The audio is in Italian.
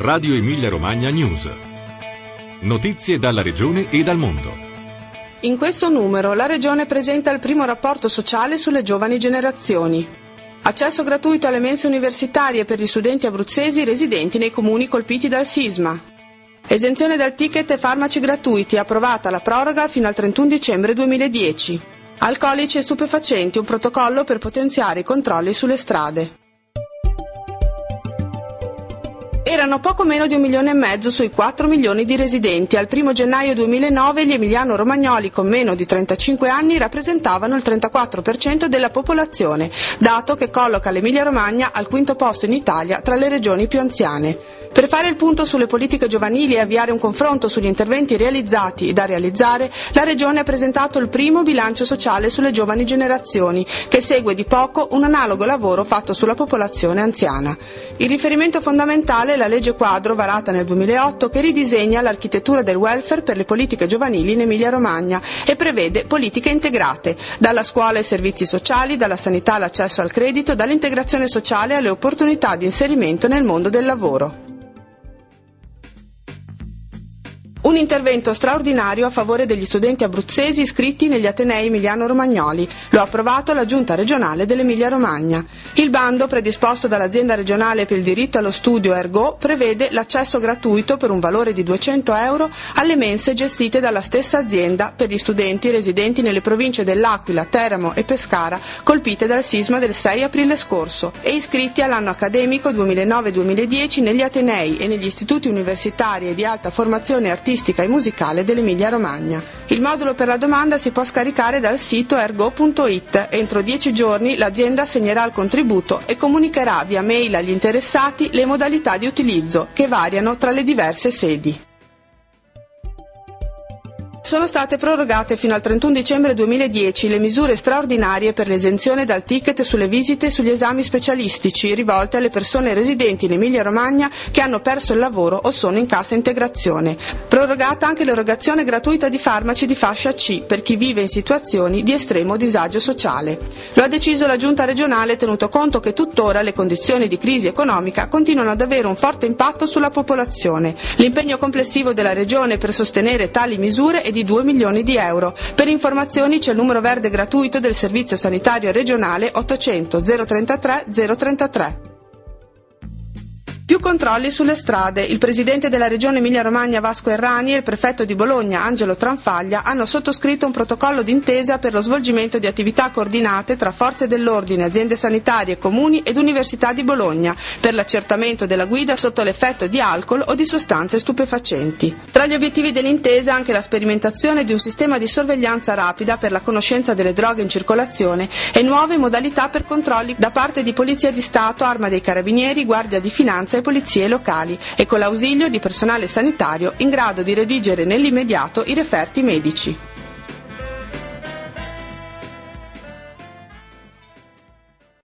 Radio Emilia Romagna News. Notizie dalla Regione e dal mondo. In questo numero la Regione presenta il primo rapporto sociale sulle giovani generazioni. Accesso gratuito alle mense universitarie per gli studenti abruzzesi residenti nei comuni colpiti dal sisma. Esenzione dal ticket e farmaci gratuiti, approvata la proroga fino al 31 dicembre 2010. Alcolici e stupefacenti, un protocollo per potenziare i controlli sulle strade. Erano poco meno di 1,5 milioni sui 4 milioni di residenti. Al 1 gennaio 2009 gli emiliano-romagnoli con meno di 35 anni rappresentavano il 34% della popolazione, dato che colloca l'Emilia-Romagna al quinto posto in Italia tra le regioni più anziane. Per fare il punto sulle politiche giovanili e avviare un confronto sugli interventi realizzati e da realizzare, la Regione ha presentato il primo bilancio sociale sulle giovani generazioni, che segue di poco un analogo lavoro fatto sulla popolazione anziana. Il riferimento fondamentale è la legge quadro varata nel 2008 che ridisegna l'architettura del welfare per le politiche giovanili in Emilia-Romagna e prevede politiche integrate, dalla scuola ai servizi sociali, dalla sanità all'accesso al credito, dall'integrazione sociale alle opportunità di inserimento nel mondo del lavoro. Un intervento straordinario a favore degli studenti abruzzesi iscritti negli Atenei emiliano-romagnoli. Lo ha approvato la Giunta regionale dell'Emilia-Romagna. Il bando, predisposto dall'azienda regionale per il diritto allo studio Ergo, prevede l'accesso gratuito per un valore di 200 euro alle mense gestite dalla stessa azienda per gli studenti residenti nelle province dell'Aquila, Teramo e Pescara, colpite dal sisma del 6 aprile scorso, e iscritti all'anno accademico 2009-2010 negli Atenei e negli istituti universitari e di alta formazione artistica e musicale dell'Emilia-Romagna. Il modulo per la domanda si può scaricare dal sito ergo.it. Entro 10 giorni l'azienda assegnerà il contributo e comunicherà via mail agli interessati le modalità di utilizzo, che variano tra le diverse sedi. Sono state prorogate fino al 31 dicembre 2010 le misure straordinarie per l'esenzione dal ticket sulle visite e sugli esami specialistici rivolte alle persone residenti in Emilia-Romagna che hanno perso il lavoro o sono in cassa integrazione. Prorogata anche l'erogazione gratuita di farmaci di fascia C per chi vive in situazioni di estremo disagio sociale. Lo ha deciso la Giunta regionale, tenuto conto che tuttora le condizioni di crisi economica continuano ad avere un forte impatto sulla popolazione. L'impegno complessivo della Regione per sostenere tali misure è di 2 milioni di euro. Per informazioni c'è il numero verde gratuito del Servizio Sanitario Regionale 800 033 033. Più controlli sulle strade. Il presidente della Regione Emilia-Romagna Vasco Errani e il prefetto di Bologna Angelo Tranfaglia hanno sottoscritto un protocollo d'intesa per lo svolgimento di attività coordinate tra forze dell'ordine, aziende sanitarie, comuni ed Università di Bologna per l'accertamento della guida sotto l'effetto di alcol o di sostanze stupefacenti. Tra gli obiettivi dell'intesa anche la sperimentazione di un sistema di sorveglianza rapida per la conoscenza delle droghe in circolazione e nuove modalità per controlli da parte di Polizia di Stato, Arma dei Carabinieri, Guardia di Finanza e polizie locali e con l'ausilio di personale sanitario in grado di redigere nell'immediato i referti medici.